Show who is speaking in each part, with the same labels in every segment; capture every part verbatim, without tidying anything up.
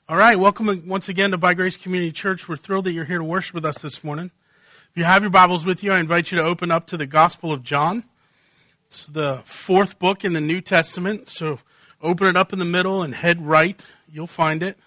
Speaker 1: All right, welcome once again to By Grace Community Church. We're thrilled that you're here to worship with us this morning. If you have your Bibles with you, I invite you to open up to the Gospel of John. It's the fourth book in the New Testament, so open it up in the middle and head right. You'll find it.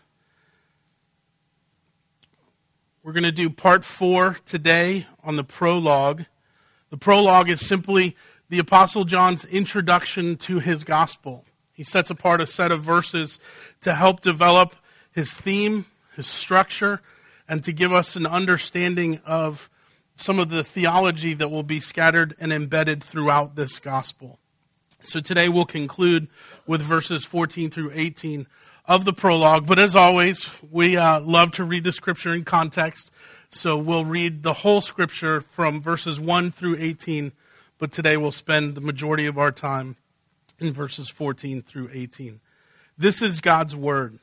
Speaker 1: We're going to do part four today on the prologue. The prologue is simply the Apostle John's introduction to his gospel. He sets apart a set of verses to help develop his theme, his structure, and to give us an understanding of some of the theology that will be scattered and embedded throughout this gospel. So today we'll conclude with verses fourteen through eighteen of the prologue. But as always, we uh, love to read the scripture in context. So we'll read the whole scripture from verses one through eighteen. But today we'll spend the majority of our time in verses fourteen through eighteen. This is God's word,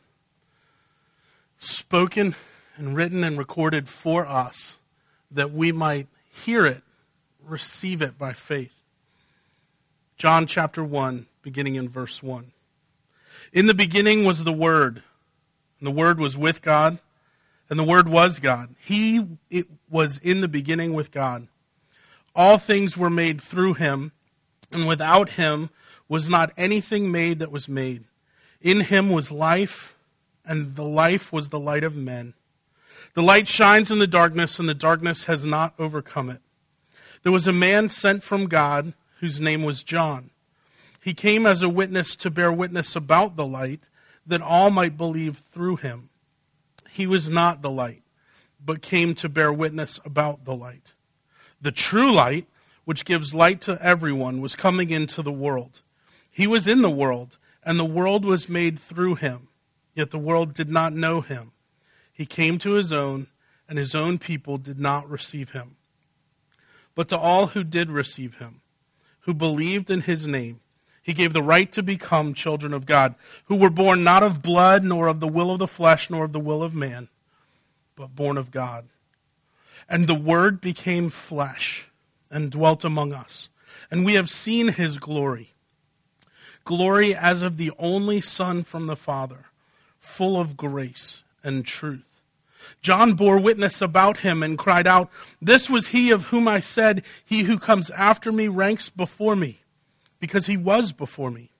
Speaker 1: spoken and written and recorded for us, that we might hear it, receive it by faith. John chapter one, beginning in verse one. In the beginning was the Word, and the Word was with God, and the Word was God. He it was in the beginning with God. All things were made through him, and without him was not anything made that was made. In him was life, and the life was the light of men. The light shines in the darkness, and the darkness has not overcome it. There was a man sent from God, whose name was John. He came as a witness to bear witness about the light, that all might believe through him. He was not the light, but came to bear witness about the light. The true light, which gives light to everyone, was coming into the world. He was in the world, and the world was made through him. Yet the world did not know him. He came to his own, and his own people did not receive him. But to all who did receive him, who believed in his name, he gave the right to become children of God, who were born not of blood, nor of the will of the flesh, nor of the will of man, but born of God. And the Word became flesh and dwelt among us, and we have seen his glory, glory as of the only Son from the Father, full of grace and truth. John bore witness about him and cried out, "This was he of whom I said, he who comes after me ranks before me, because he was before me."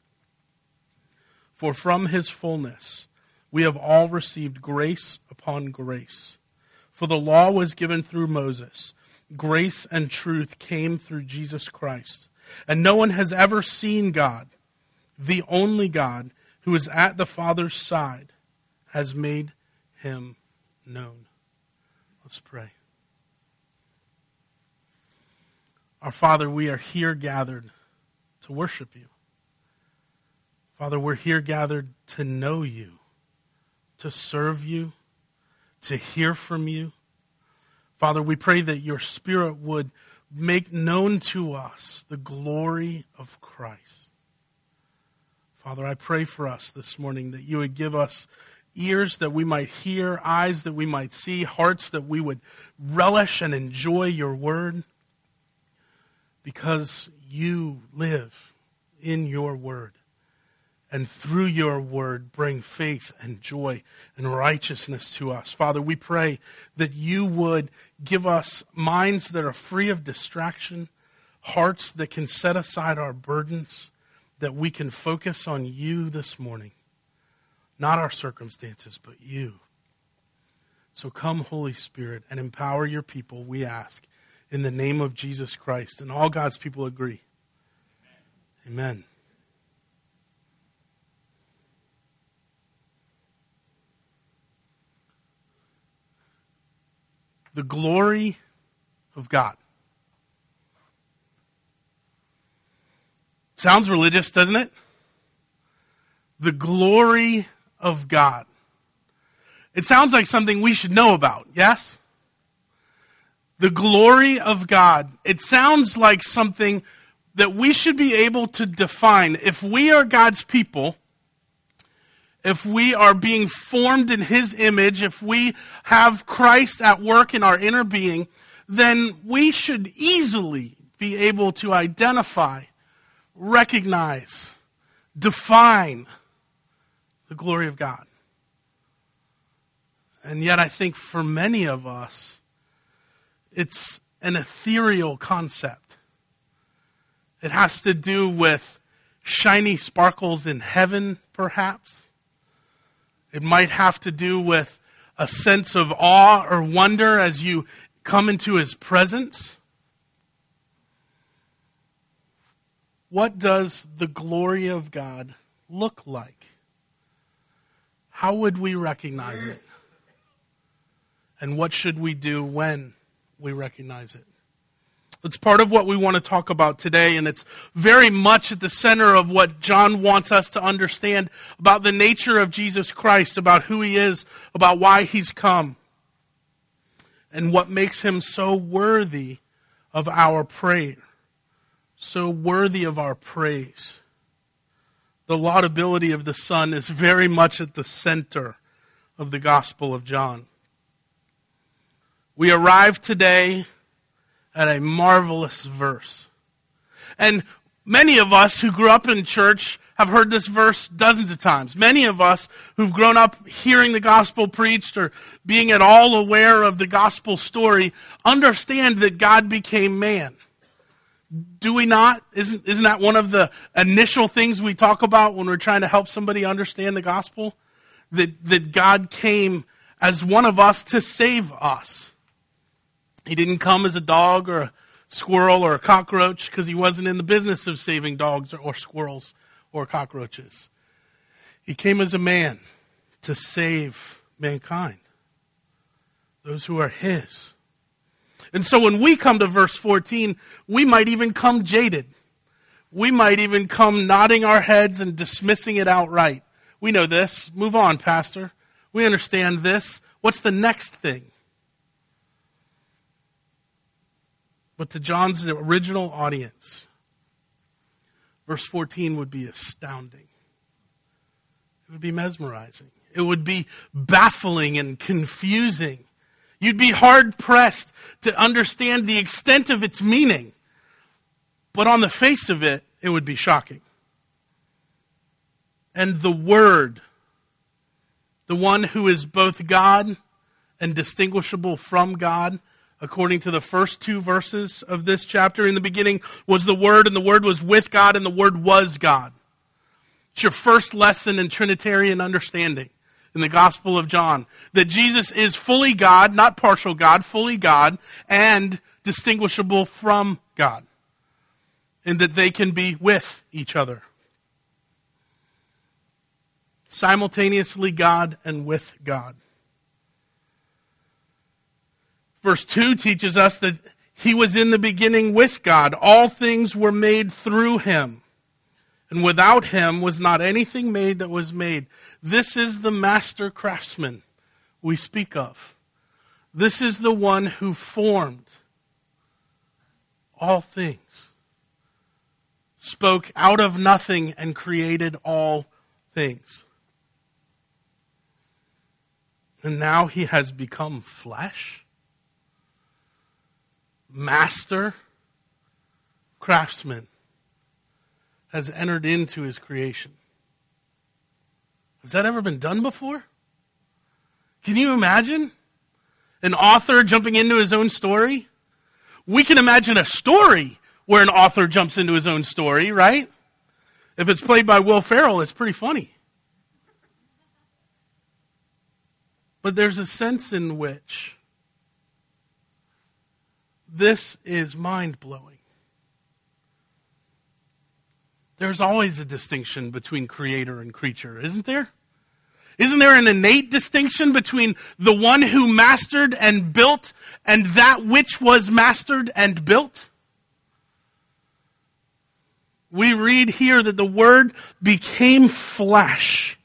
Speaker 1: For from his fullness we have all received grace upon grace. For the law was given through Moses. Grace and truth came through Jesus Christ. And no one has ever seen God. The only God, who is at the Father's side, has made him known. Let's pray. Our Father, we are here gathered to worship you. Father, we're here gathered to know you, to serve you, to hear from you. Father, we pray that your Spirit would make known to us the glory of Christ. Father, I pray for us this morning that you would give us ears that we might hear, eyes that we might see, hearts that we would relish and enjoy your word, because you live in your word. And through your word, bring faith and joy and righteousness to us. Father, we pray that you would give us minds that are free of distraction, hearts that can set aside our burdens, that we can focus on you this morning. Not our circumstances, but you. So come, Holy Spirit, and empower your people, we ask, in the name of Jesus Christ. And all God's people agree. Amen. Amen. The glory of God. Sounds religious, doesn't it? The glory of God. It sounds like something we should know about, yes? The glory of God. It sounds like something that we should be able to define. If we are God's people, if we are being formed in his image, if we have Christ at work in our inner being, then we should easily be able to identify, recognize, define the glory of God. And yet I think for many of us, it's an ethereal concept. It has to do with shiny sparkles in heaven, perhaps. It might have to do with a sense of awe or wonder as you come into his presence. What does the glory of God look like? How would we recognize it? And what should we do when we recognize it? It's part of what we want to talk about today, and it's very much at the center of what John wants us to understand about the nature of Jesus Christ, about who he is, about why he's come, and what makes him so worthy of our prayer, so worthy of our praise. The laudability of the Son is very much at the center of the Gospel of John. We arrive today at a marvelous verse. And many of us who grew up in church have heard this verse dozens of times. Many of us who've grown up hearing the gospel preached or being at all aware of the gospel story understand that God became man. Do we not? Isn't, isn't that one of the initial things we talk about when we're trying to help somebody understand the gospel? That, that God came as one of us to save us. He didn't come as a dog or a squirrel or a cockroach because he wasn't in the business of saving dogs or, or squirrels or cockroaches. He came as a man to save mankind, those who are his. And so when we come to verse fourteen, we might even come jaded. We might even come nodding our heads and dismissing it outright. We know this. Move on, Pastor. We understand this. What's the next thing? But to John's original audience, verse fourteen would be astounding. It would be mesmerizing. It would be baffling and confusing. You'd be hard-pressed to understand the extent of its meaning. But on the face of it, it would be shocking. And the Word, the one who is both God and distinguishable from God, according to the first two verses of this chapter, in the beginning was the Word, and the Word was with God, and the Word was God. It's your first lesson in Trinitarian understanding in the Gospel of John, that Jesus is fully God, not partial God, fully God, and distinguishable from God, and that they can be with each other. Simultaneously God and with God. Verse two teaches us that he was in the beginning with God. All things were made through him, and without him was not anything made that was made. This is the master craftsman we speak of. This is the one who formed all things, spoke out of nothing and created all things. And now he has become flesh. Master craftsman has entered into his creation. Has that ever been done before? Can you imagine an author jumping into his own story? We can imagine a story where an author jumps into his own story, right? If it's played by Will Ferrell, it's pretty funny. But there's a sense in which this is mind-blowing. There's always a distinction between creator and creature, isn't there? Isn't there an innate distinction between the one who mastered and built and that which was mastered and built? We read here that the Word became flesh.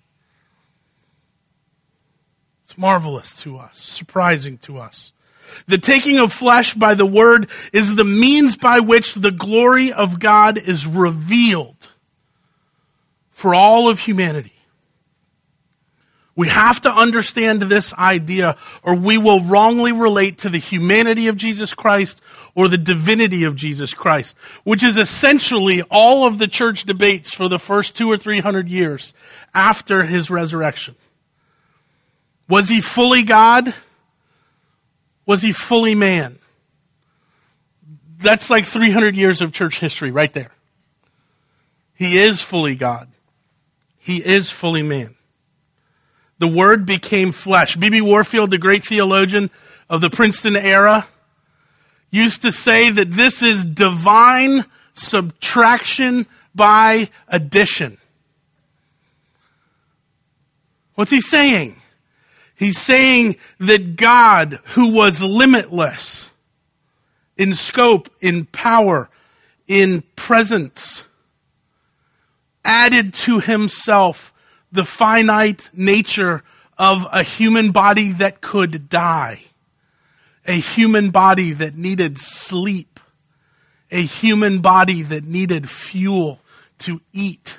Speaker 1: It's marvelous to us, surprising to us. The taking of flesh by the Word is the means by which the glory of God is revealed for all of humanity. We have to understand this idea, or we will wrongly relate to the humanity of Jesus Christ or the divinity of Jesus Christ, which is essentially all of the church debates for the first two or three hundred years after his resurrection. Was he fully God? Was he fully man? That's like three hundred years of church history right there. He is fully God. He is fully man. The Word became flesh. B B Warfield, the great theologian of the Princeton era, used to say that this is divine subtraction by addition. What's he saying? He's saying that God, who was limitless in scope, in power, in presence, added to himself the finite nature of a human body that could die, a human body that needed sleep, a human body that needed fuel to eat.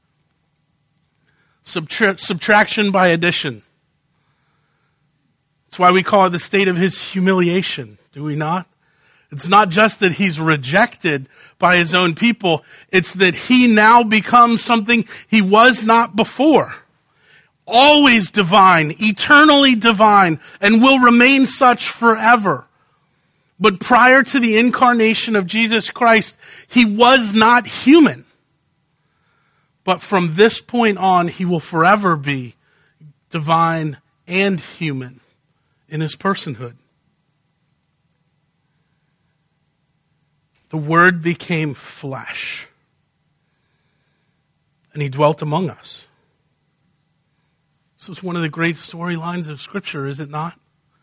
Speaker 1: Subtra- subtraction by addition. That's why we call it the state of his humiliation, do we not? It's not just that he's rejected by his own people, it's that he now becomes something he was not before. Always divine, eternally divine, and will remain such forever. But prior to the incarnation of Jesus Christ, he was not human. But from this point on, he will forever be divine and human in his personhood. The Word became flesh, and he dwelt among us. This is one of the great storylines of Scripture, is it not?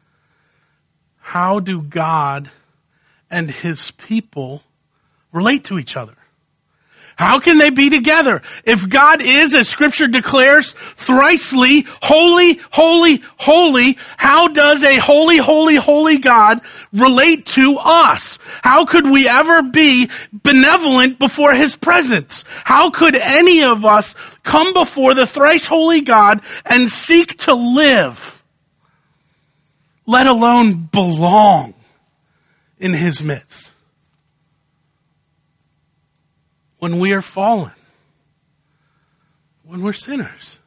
Speaker 1: How do God and his people relate to each other? How can they be together? If God is, as Scripture declares, thricely holy, holy, holy, how does a holy, holy, holy God relate to us? How could we ever be benevolent before his presence? How could any of us come before the thrice holy God and seek to live, let alone belong in his midst? When we are fallen, when we're sinners.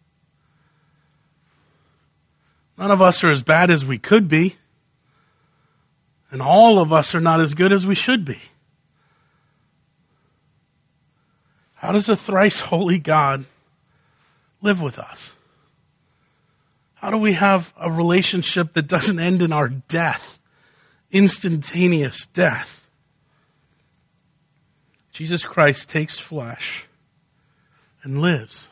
Speaker 1: None of us are as bad as we could be, and all of us are not as good as we should be. How does a thrice holy God live with us? How do we have a relationship that doesn't end in our death, instantaneous death? Jesus Christ takes flesh and lives.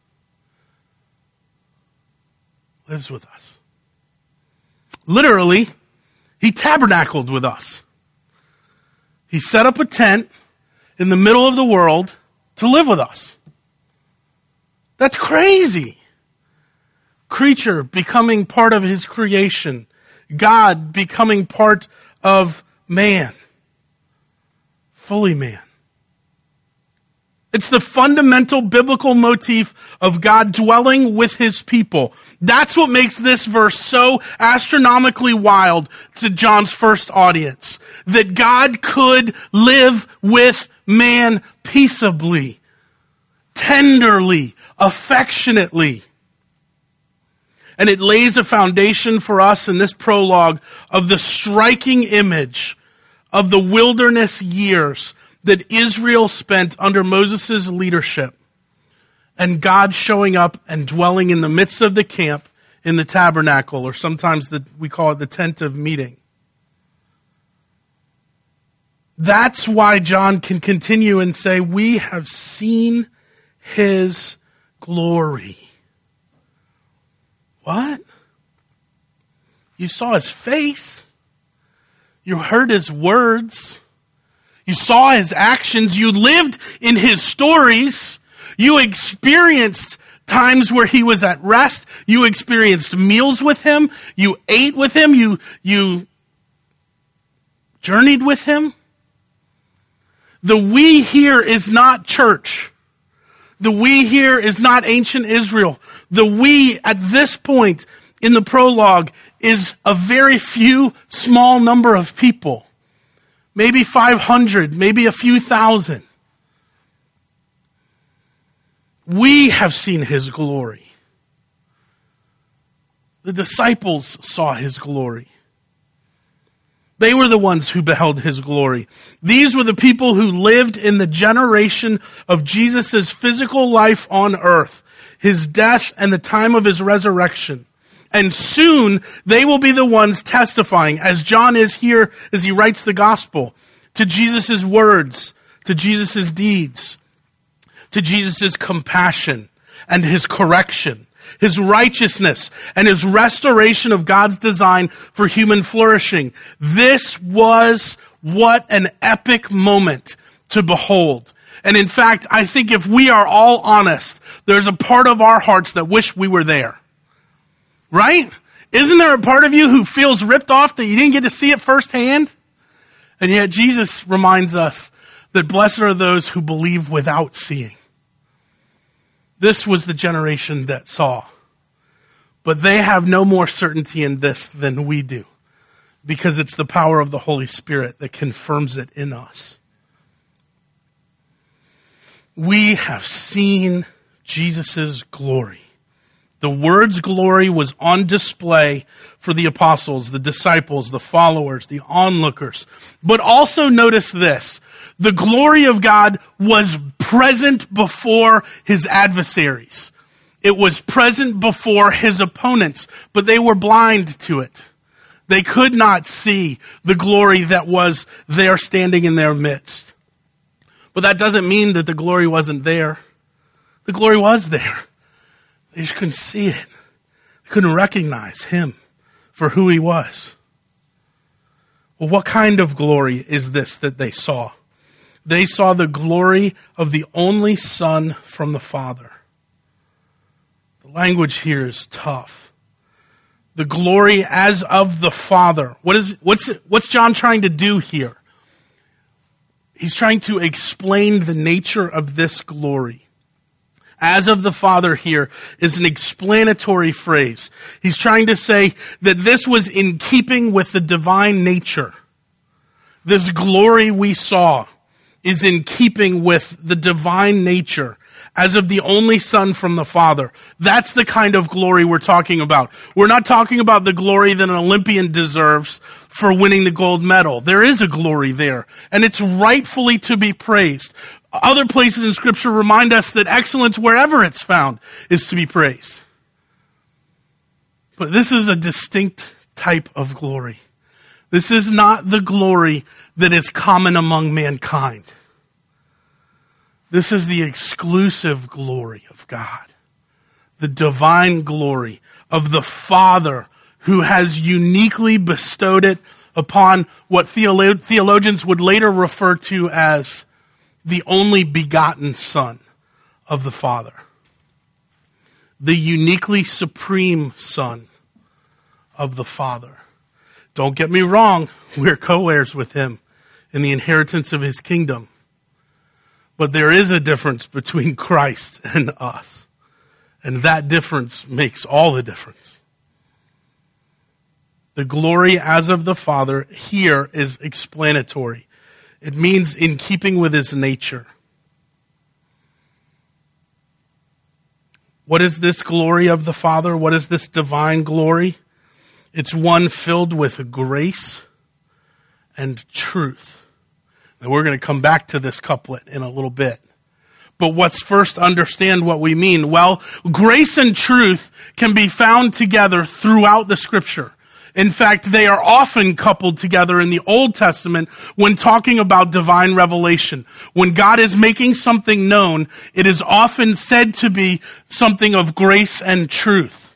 Speaker 1: Lives with us. Literally, he tabernacled with us. He set up a tent in the middle of the world to live with us. That's crazy. Creature becoming part of his creation. God becoming part of man. Fully man. It's the fundamental biblical motif of God dwelling with his people. That's what makes this verse so astronomically wild to John's first audience. That God could live with man peaceably, tenderly, affectionately. And it lays a foundation for us in this prologue of the striking image of the wilderness years that Israel spent under Moses' leadership, and God showing up and dwelling in the midst of the camp in the tabernacle, or sometimes the, we call it the tent of meeting. That's why John can continue and say, we have seen his glory. What? You saw his face. You heard his words. You saw his actions. You lived in his stories. You experienced times where he was at rest. You experienced meals with him. You ate with him. You, you journeyed with him. The we here is not church. The we here is not ancient Israel. The we at this point in the prologue is a very few small number of people. Maybe five hundred, maybe a few thousand. We have seen his glory. The disciples saw his glory. They were the ones who beheld his glory. These were the people who lived in the generation of Jesus' physical life on earth, his death and the time of his resurrection. And soon they will be the ones testifying, as John is here as he writes the gospel, to Jesus' words, to Jesus' deeds, to Jesus' compassion and his correction, his righteousness, and his restoration of God's design for human flourishing. This was what an epic moment to behold. And in fact, I think if we are all honest, there's a part of our hearts that wish we were there. Right? Isn't there a part of you who feels ripped off that you didn't get to see it firsthand? And yet Jesus reminds us that blessed are those who believe without seeing. This was the generation that saw. But they have no more certainty in this than we do, because it's the power of the Holy Spirit that confirms it in us. We have seen Jesus' glory. The word's glory was on display for the apostles, the disciples, the followers, the onlookers. But also notice this. The glory of God was present before his adversaries. It was present before his opponents, but they were blind to it. They could not see the glory that was there standing in their midst. But that doesn't mean that the glory wasn't there. The glory was there. They just couldn't see it. They couldn't recognize him for who he was. Well, what kind of glory is this that they saw? They saw the glory of the only Son from the Father. The language here is tough. The glory as of the Father. What is what's what's John trying to do here? He's trying to explain the nature of this glory. As of the Father here is an explanatory phrase. He's trying to say that this was in keeping with the divine nature. This glory we saw is in keeping with the divine nature as of the only Son from the Father. That's the kind of glory we're talking about. We're not talking about the glory that an Olympian deserves for winning the gold medal. There is a glory there, and it's rightfully to be praised. Other places in Scripture remind us that excellence, wherever it's found, is to be praised. But this is a distinct type of glory. This is not the glory that is common among mankind. This is the exclusive glory of God, the divine glory of the Father who has uniquely bestowed it upon what theolo- theologians would later refer to as the only begotten Son of the Father, the uniquely supreme Son of the Father. Don't get me wrong, we're co-heirs with him in the inheritance of his kingdom. But there is a difference between Christ and us. And that difference makes all the difference. The glory as of the Father here is explanatory. It means in keeping with his nature. What is this glory of the Father? What is this divine glory? It's one filled with grace and truth. And we're going to come back to this couplet in a little bit. But let's first understand what we mean. Well, grace and truth can be found together throughout the Scripture. In fact, they are often coupled together in the Old Testament when talking about divine revelation. When God is making something known, it is often said to be something of grace and truth.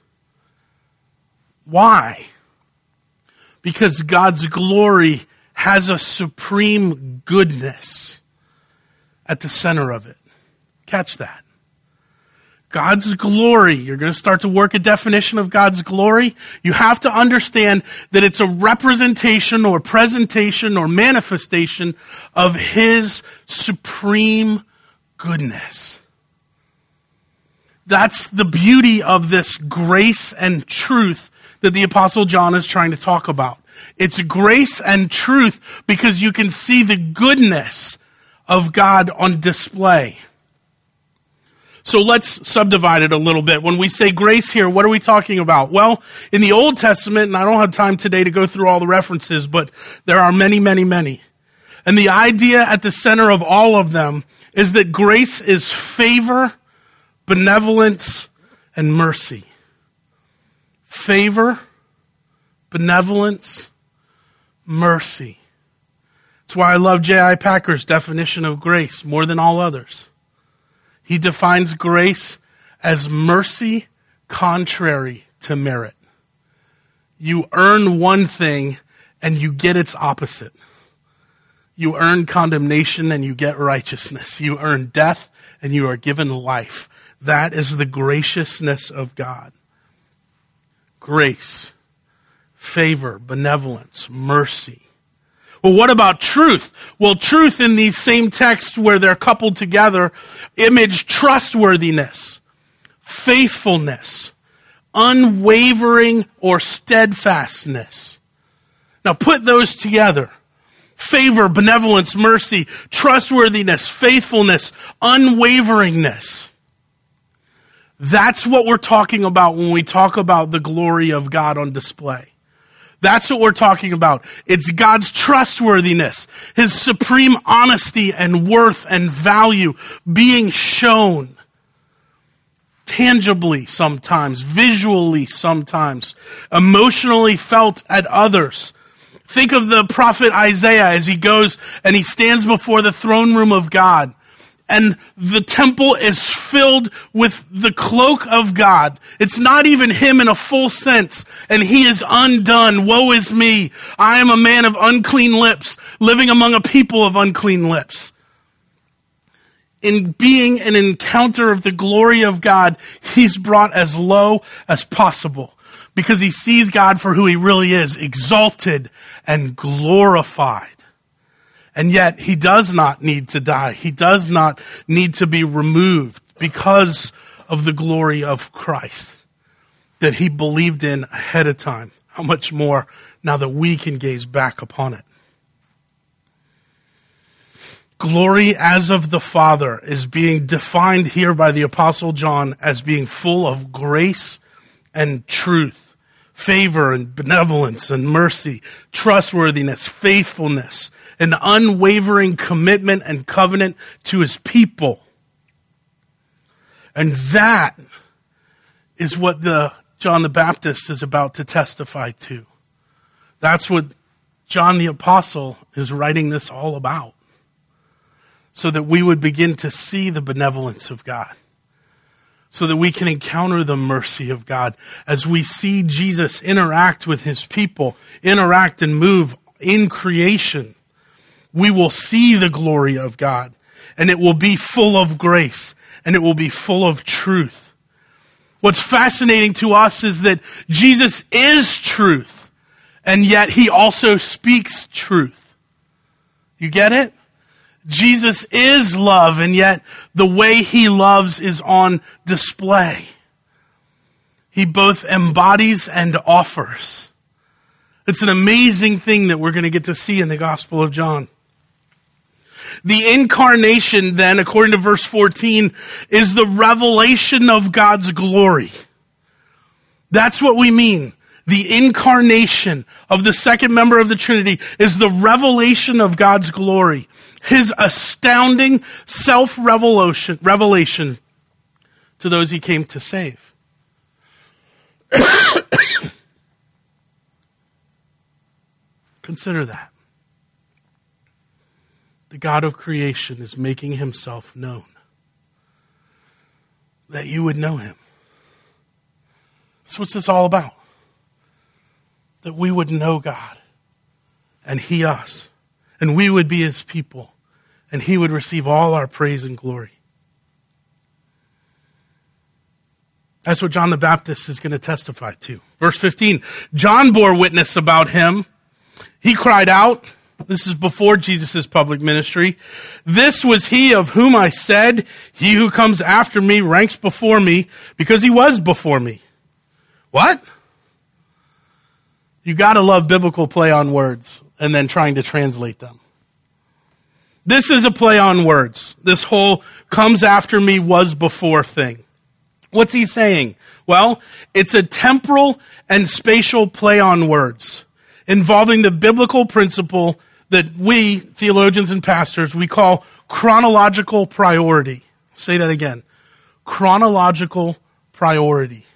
Speaker 1: Why? Because God's glory has a supreme goodness at the center of it. Catch that. God's glory, you're going to start to work a definition of God's glory. You have to understand that it's a representation or presentation or manifestation of his supreme goodness. That's the beauty of this grace and truth that the Apostle John is trying to talk about. It's grace and truth because you can see the goodness of God on display. So let's subdivide it a little bit. When we say grace here, what are we talking about? Well, in the Old Testament, and I don't have time today to go through all the references, but there are many, many, many. And the idea at the center of all of them is that grace is favor, benevolence, and mercy. Favor, benevolence, mercy. That's why I love J I Packer's definition of grace more than all others. He defines grace as mercy contrary to merit. You earn one thing and you get its opposite. You earn condemnation and you get righteousness. You earn death and you are given life. That is the graciousness of God. Grace, favor, benevolence, mercy. Well, what about truth? Well, truth in these same texts where they're coupled together, image trustworthiness, faithfulness, unwavering or steadfastness. Now put those together. Favor, benevolence, mercy, trustworthiness, faithfulness, unwaveringness. That's what we're talking about when we talk about the glory of God on display. That's what we're talking about. It's God's trustworthiness, his supreme honesty and worth and value being shown tangibly sometimes, visually sometimes, emotionally felt at others. Think of the prophet Isaiah as he goes and he stands before the throne room of God. And the temple is filled with the cloak of God. It's not even him in a full sense. And he is undone. Woe is me. I am a man of unclean lips, living among a people of unclean lips. In being an encounter of the glory of God, he's brought as low as possible. Because he sees God for who he really is, exalted and glorified. And yet, he does not need to die. He does not need to be removed because of the glory of Christ that he believed in ahead of time. How much more now that we can gaze back upon it. Glory as of the Father is being defined here by the Apostle John as being full of grace and truth, favor and benevolence and mercy, trustworthiness, faithfulness, an unwavering commitment and covenant to his people. And that is what the John the Baptist is about to testify to. That's what John the Apostle is writing this all about. So that we would begin to see the benevolence of God. So that we can encounter the mercy of God as we see Jesus interact with his people, interact and move in creation. We will see the glory of God, and it will be full of grace, and it will be full of truth. What's fascinating to us is that Jesus is truth, and yet he also speaks truth. You get it? Jesus is love, and yet the way he loves is on display. He both embodies and offers. It's an amazing thing that we're going to get to see in the Gospel of John. The incarnation, then, according to verse fourteen, is the revelation of God's glory. That's what we mean. The incarnation of the second member of the Trinity is the revelation of God's glory. His astounding self-revelation revelation to those he came to save. Consider that. The God of creation is making himself known. That you would know him. That's what this all about. That we would know God. And he us. And we would be his people. And he would receive all our praise and glory. That's what John the Baptist is going to testify to. Verse fifteen, John bore witness about him. He cried out, this is before Jesus' public ministry, "This was he of whom I said, he who comes after me ranks before me, because he was before me." What? You got to love biblical play on words and then trying to translate them. This is a play on words. This whole comes after me was before thing. What's he saying? Well, it's a temporal and spatial play on words involving the biblical principle that we, theologians and pastors, we call chronological priority. I'll say that again. Chronological priority.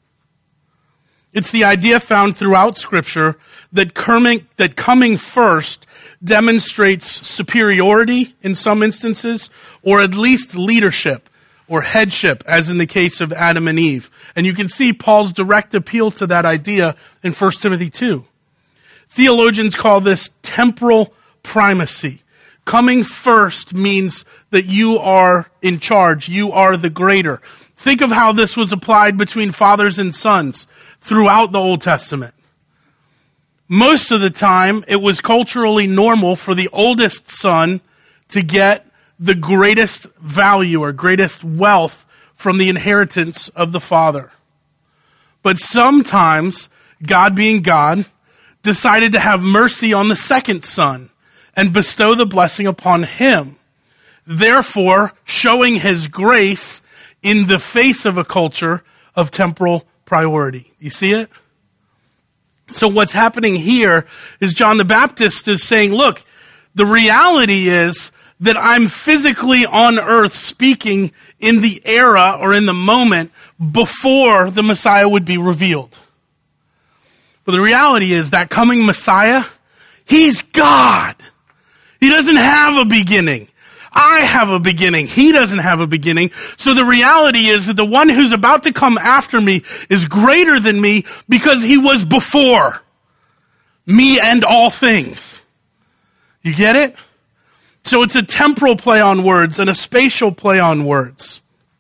Speaker 1: It's the idea found throughout Scripture that coming, that coming first demonstrates superiority in some instances, or at least leadership or headship, as in the case of Adam and Eve. And you can see Paul's direct appeal to that idea in First Timothy two. Theologians call this temporal primacy. Coming first means that you are in charge. You are the greater. Think of how this was applied between fathers and sons throughout the Old Testament. Most of the time, it was culturally normal for the oldest son to get the greatest value or greatest wealth from the inheritance of the father. But sometimes, God being God, decided to have mercy on the second son and bestow the blessing upon him, therefore showing his grace in the face of a culture of temporal priority. You see it? So what's happening here is John the Baptist is saying, look, the reality is that I'm physically on earth speaking in the era or in the moment before the Messiah would be revealed. But the reality is that coming Messiah, he's God. He doesn't have a beginning. I have a beginning. He doesn't have a beginning. So the reality is that the one who's about to come after me is greater than me because he was before me and all things. You get it? So it's a temporal play on words and a spatial play on words.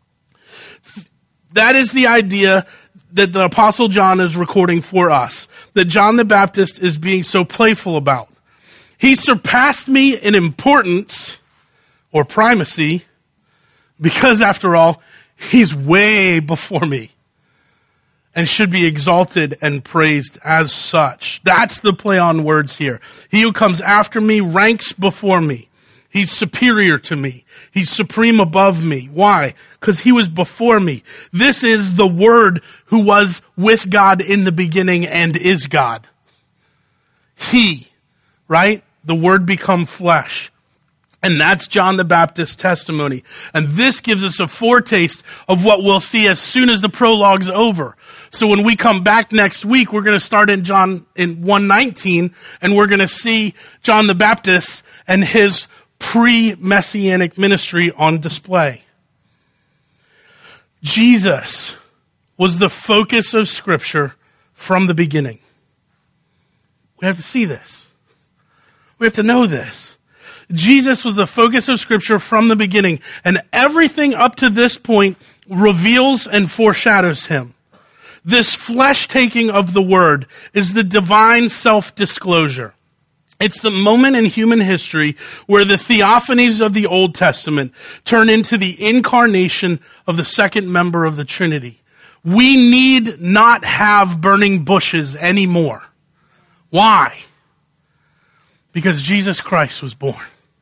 Speaker 1: That is the idea that the Apostle John is recording for us, that John the Baptist is being so playful about. He surpassed me in importance or primacy because, after all, he's way before me and should be exalted and praised as such. That's the play on words here. He who comes after me ranks before me. He's superior to me. He's supreme above me. Why? Because he was before me. This is the Word who was with God in the beginning and is God. He, right? The Word become flesh. And that's John the Baptist's testimony. And this gives us a foretaste of what we'll see as soon as the prologue's over. So when we come back next week, we're going to start in John in one nineteen, and we're going to see John the Baptist and his pre-messianic ministry on display. Jesus was the focus of Scripture from the beginning. We have to see this. We have to know this. Jesus was the focus of Scripture from the beginning, and everything up to this point reveals and foreshadows him. This flesh-taking of the Word is the divine self-disclosure. It's the moment in human history where the theophanies of the Old Testament turn into the incarnation of the second member of the Trinity. We need not have burning bushes anymore. Why? Because Jesus Christ was born.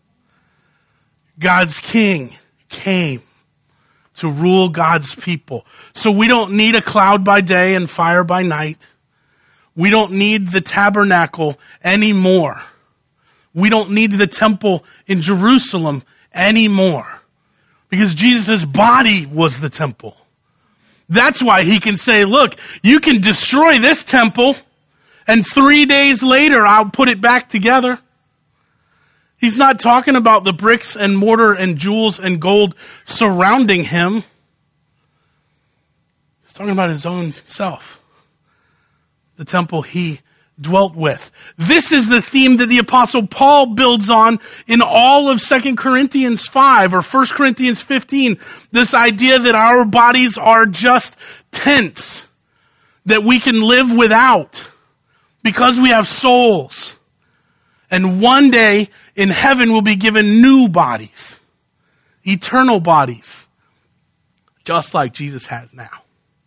Speaker 1: God's King came to rule God's people. So we don't need a cloud by day and fire by night. We don't need the tabernacle anymore. We don't need the temple in Jerusalem anymore. Because Jesus' body was the temple. That's why he can say, look, you can destroy this temple, and three days later I'll put it back together. He's not talking about the bricks and mortar and jewels and gold surrounding him. He's talking about his own self, the temple he dwelt with. This is the theme that the Apostle Paul builds on in all of Second Corinthians five or First Corinthians fifteen. This idea that our bodies are just tents that we can live without because we have souls. And one day in heaven we'll be given new bodies, eternal bodies, just like Jesus has now.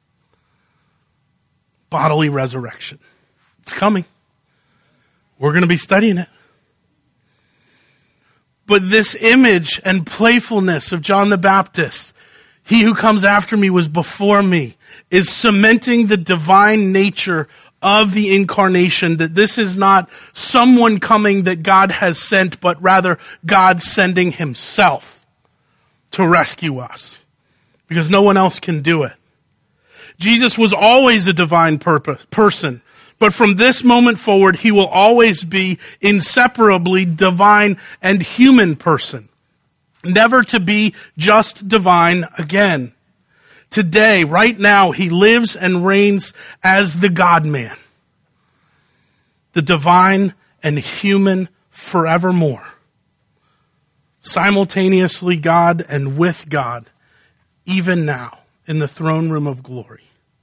Speaker 1: Bodily resurrection. It's coming. We're going to be studying it. But this image and playfulness of John the Baptist, he who comes after me was before me, is cementing the divine nature of the incarnation, that this is not someone coming that God has sent, but rather God sending himself to rescue us, because no one else can do it. Jesus was always a divine purpose, person, but from this moment forward, he will always be inseparably divine and human person, never to be just divine again. Today, right now, he lives and reigns as the God-man, the divine and human forevermore, simultaneously God and with God, even now in the throne room of glory.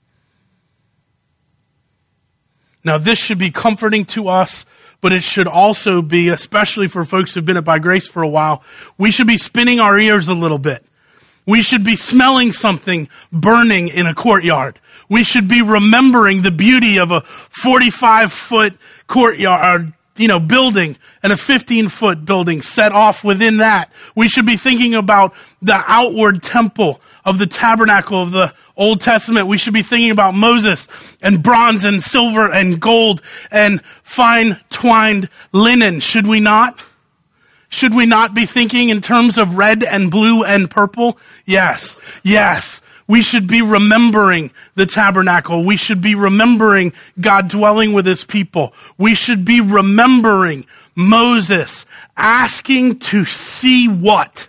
Speaker 1: Now, this should be comforting to us, but it should also be, especially for folks who've been at By Grace for a while, we should be spinning our ears a little bit. We should be smelling something burning in a courtyard. We should be remembering the beauty of a forty-five foot courtyard, you know, building and a fifteen foot building set off within that. We should be thinking about the outward temple of the tabernacle of the Old Testament. We should be thinking about Moses and bronze and silver and gold and fine twined linen. Should we not? Should we not be thinking in terms of red and blue and purple? Yes, yes. We should be remembering the tabernacle. We should be remembering God dwelling with his people. We should be remembering Moses asking to see what?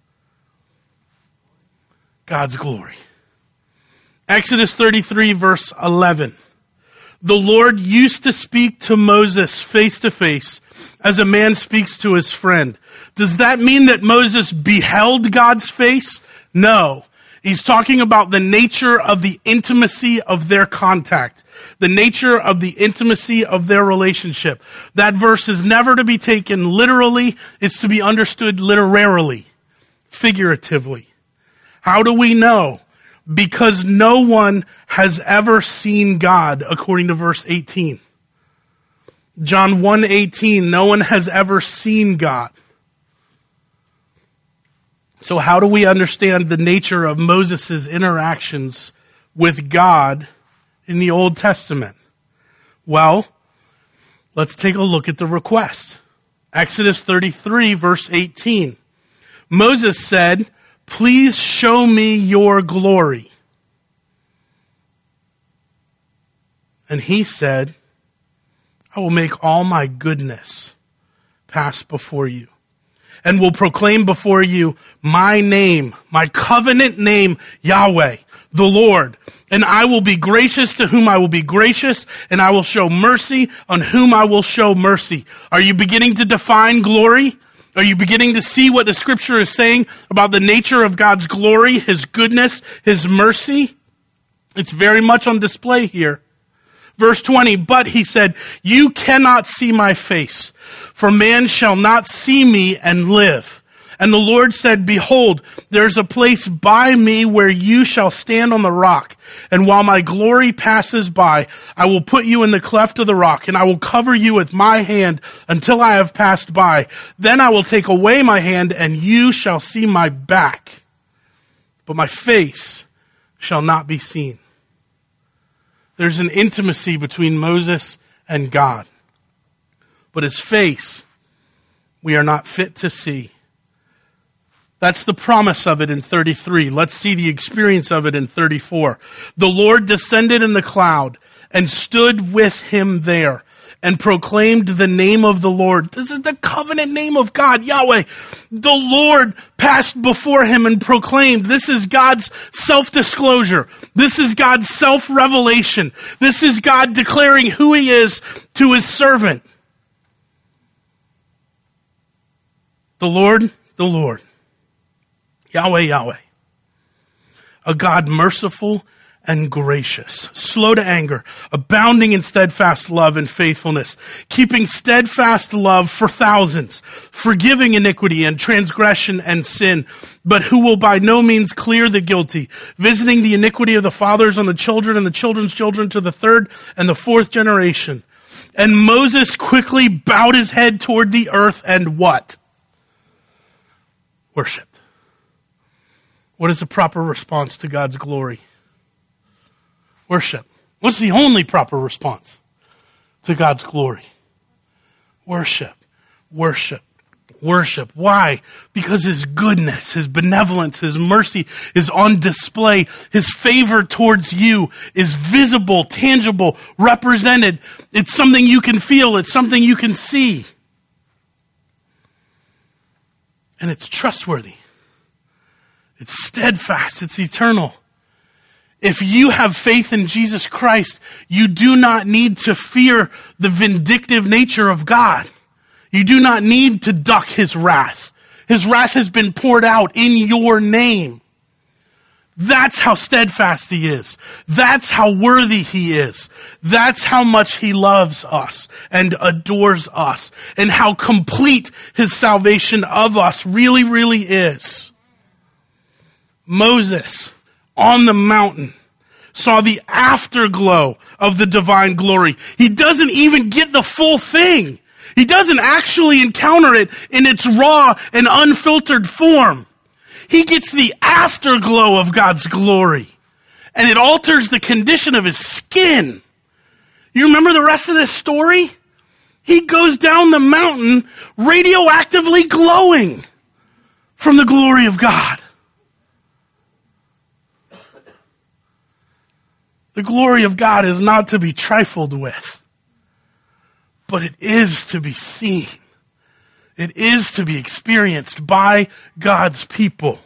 Speaker 1: God's glory. Exodus thirty-three, verse eleven. The Lord used to speak to Moses face to face as a man speaks to his friend. Does that mean that Moses beheld God's face? No. He's talking about the nature of the intimacy of their contact, the nature of the intimacy of their relationship. That verse is never to be taken literally. It's to be understood literarily, figuratively. How do we know? Because no one has ever seen God, according to verse eighteen. John one eighteen, no one has ever seen God. So how do we understand the nature of Moses' interactions with God in the Old Testament? Well, let's take a look at the request. Exodus thirty-three, verse eighteen. Moses said, "Please show me your glory." And he said, "I will make all my goodness pass before you, and will proclaim before you my name, my covenant name, Yahweh, the Lord. And I will be gracious to whom I will be gracious, and I will show mercy on whom I will show mercy." Are you beginning to define glory? Are you beginning to see what the scripture is saying about the nature of God's glory, his goodness, his mercy? It's very much on display here. Verse twenty, but he said, "You cannot see my face, for man shall not see me and live." And the Lord said, "Behold, there's a place by me where you shall stand on the rock. And while my glory passes by, I will put you in the cleft of the rock, and I will cover you with my hand until I have passed by. Then I will take away my hand, and you shall see my back, but my face shall not be seen." There's an intimacy between Moses and God, but his face we are not fit to see. That's the promise of it in thirty-three. Let's see the experience of it in thirty-four. The Lord descended in the cloud and stood with him there and proclaimed the name of the Lord. This is the covenant name of God, Yahweh. The Lord passed before him and proclaimed. This is God's self-disclosure. This is God's self-revelation. This is God declaring who he is to his servant. The Lord, the Lord. Yahweh, Yahweh, a God merciful and gracious, slow to anger, abounding in steadfast love and faithfulness, keeping steadfast love for thousands, forgiving iniquity and transgression and sin, but who will by no means clear the guilty, visiting the iniquity of the fathers on the children and the children's children to the third and the fourth generation. And Moses quickly bowed his head toward the earth and what? Worshipped. What is the proper response to God's glory? Worship. What's the only proper response to God's glory? Worship. Worship. Worship. Why? Because his goodness, his benevolence, his mercy is on display. His favor towards you is visible, tangible, represented. It's something you can feel. It's something you can see. And it's trustworthy. It's steadfast. It's eternal. If you have faith in Jesus Christ, you do not need to fear the vindictive nature of God. You do not need to duck his wrath. His wrath has been poured out in your name. That's how steadfast he is. That's how worthy he is. That's how much he loves us and adores us, and how complete his salvation of us really, really is. Moses, on the mountain, saw the afterglow of the divine glory. He doesn't even get the full thing. He doesn't actually encounter it in its raw and unfiltered form. He gets the afterglow of God's glory, and it alters the condition of his skin. You remember the rest of this story? He goes down the mountain radioactively glowing from the glory of God. The glory of God is not to be trifled with, but it is to be seen. It is to be experienced by God's people.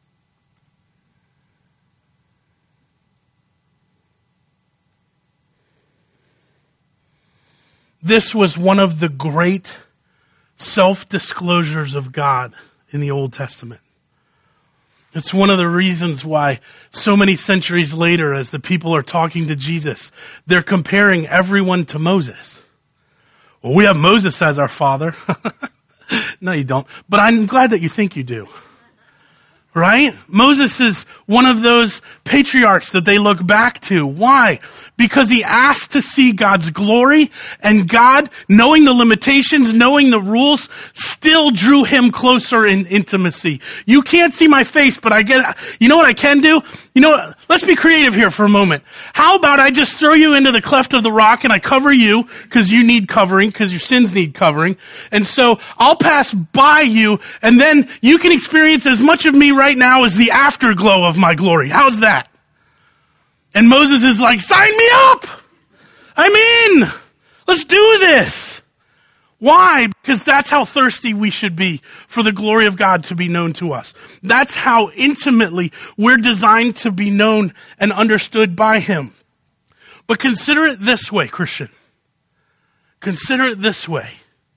Speaker 1: This was one of the great self-disclosures of God in the Old Testament. It's one of the reasons why so many centuries later, as the people are talking to Jesus, they're comparing everyone to Moses. Well, we have Moses as our father. No, you don't. But I'm glad that you think you do. Right? Moses is one of those patriarchs that they look back to. Why? Because he asked to see God's glory, and God, knowing the limitations, knowing the rules, still drew him closer in intimacy. You can't see my face, but I get, you know what I can do? You know what? Let's be creative here for a moment. How about I just throw you into the cleft of the rock and I cover you because you need covering, because your sins need covering. And so I'll pass by you, and then you can experience as much of me right now as the afterglow of my glory. How's that? And Moses is like, sign me up. I'm in. Let's do this. Why? Because that's how thirsty we should be for the glory of God to be known to us. That's how intimately we're designed to be known and understood by him. But consider it this way, Christian. Consider it this way.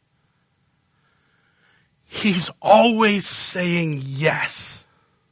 Speaker 1: He's always saying yes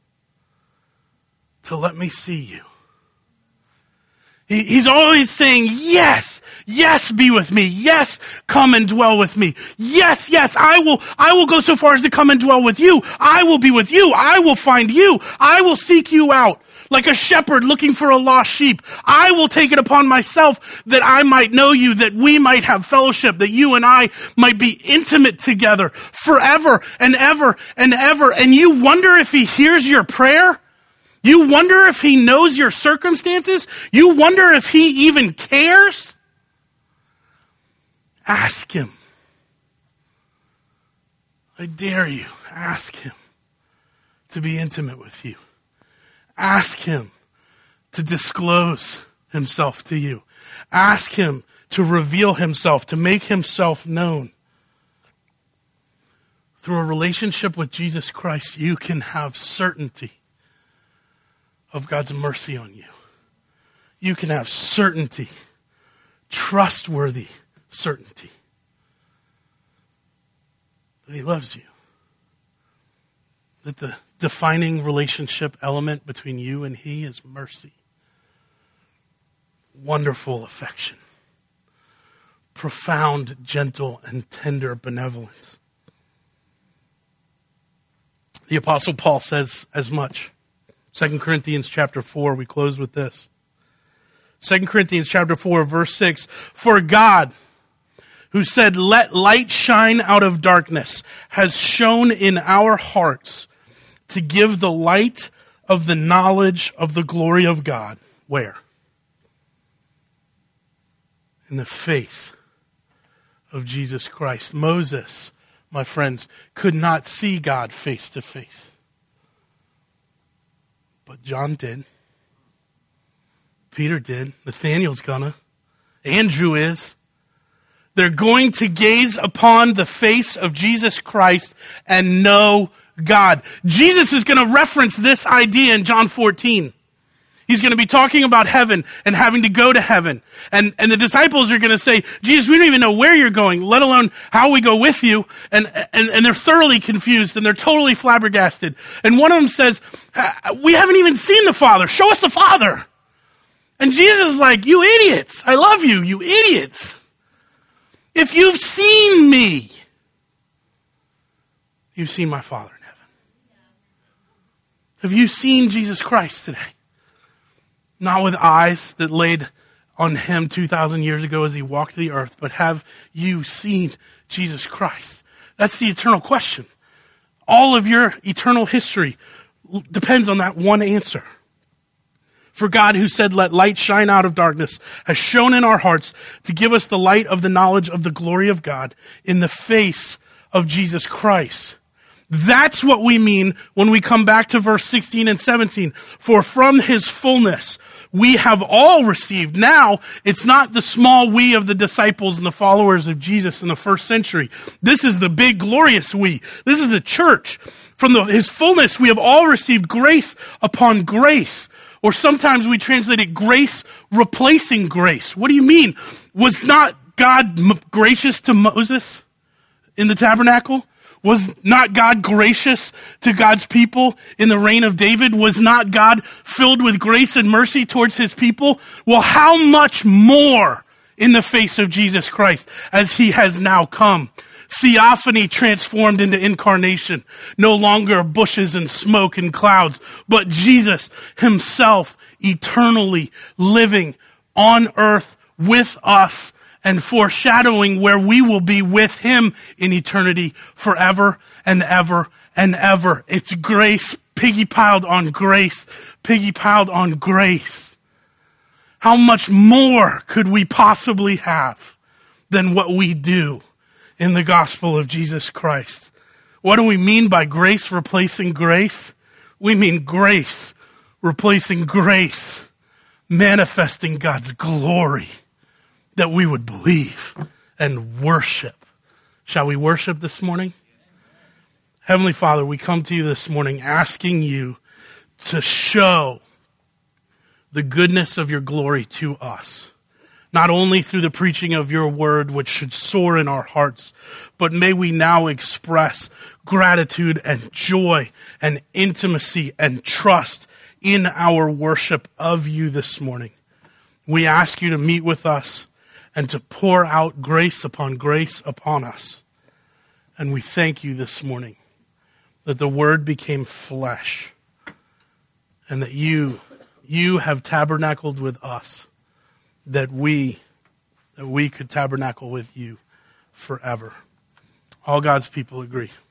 Speaker 1: to let me see you. He, he's always saying, yes, yes, be with me. Yes, come and dwell with me. Yes, yes, I will, I will go so far as to come and dwell with you. I will be with you. I will find you. I will seek you out like a shepherd looking for a lost sheep. I will take it upon myself that I might know you, that we might have fellowship, that you and I might be intimate together forever and ever and ever. And you wonder if he hears your prayer? You wonder if he knows your circumstances? You wonder if he even cares? Ask him. I dare you, ask him to be intimate with you. Ask him to disclose himself to you. Ask him to reveal himself, to make himself known. Through a relationship with Jesus Christ, you can have certainty of God's mercy on you. You can have certainty, trustworthy certainty, that he loves you. That the defining relationship element between you and he is mercy. Wonderful affection. Profound, gentle, and tender benevolence. The Apostle Paul says as much. Second Corinthians chapter four, we close with this. Second Corinthians chapter four, verse six. For God, who said, let light shine out of darkness, has shone in our hearts to give the light of the knowledge of the glory of God. Where? In the face of Jesus Christ. Moses, my friends, could not see God face to face. But John did. Peter did. Nathaniel's gonna. Andrew is. They're going to gaze upon the face of Jesus Christ and know God. Jesus is going to reference this idea in John fourteen. He's going to be talking about heaven and having to go to heaven. And, and the disciples are going to say, Jesus, we don't even know where you're going, let alone how we go with you. And, and, and they're thoroughly confused and they're totally flabbergasted. And one of them says, we haven't even seen the Father. Show us the Father. And Jesus is like, you idiots. I love you, you idiots. If you've seen me, you've seen my Father in heaven. Have you seen Jesus Christ today? Not with eyes that laid on him two thousand years ago as he walked the earth, but have you seen Jesus Christ? That's the eternal question. All of your eternal history depends on that one answer. For God, who said, let light shine out of darkness, has shone in our hearts to give us the light of the knowledge of the glory of God in the face of Jesus Christ. That's what we mean when we come back to verse sixteen and seventeen. For from his fullness we have all received. Now, it's not the small we of the disciples and the followers of Jesus in the first century. This is the big, glorious we. This is the church. From the, his fullness we have all received grace upon grace. Or sometimes we translate it grace replacing grace. What do you mean? Was not God m- gracious to Moses in the tabernacle? Was not God gracious to God's people in the reign of David? Was not God filled with grace and mercy towards his people? Well, how much more in the face of Jesus Christ as he has now come? Theophany transformed into incarnation. No longer bushes and smoke and clouds, but Jesus himself eternally living on earth with us and foreshadowing where we will be with him in eternity forever and ever and ever. It's grace piggy piled on grace, piggy piled on grace. How much more could we possibly have than what we do in the gospel of Jesus Christ? What do we mean by grace replacing grace? We mean grace replacing grace, manifesting God's glory, that we would believe and worship. Shall we worship this morning? Heavenly Father, we come to you this morning asking you to show the goodness of your glory to us. Not only through the preaching of your word, which should soar in our hearts, but may we now express gratitude and joy and intimacy and trust in our worship of you this morning. We ask you to meet with us and to pour out grace upon grace upon us. And we thank you this morning that the word became flesh and that you, you have tabernacled with us, that we, that we could tabernacle with you forever. All God's people agree.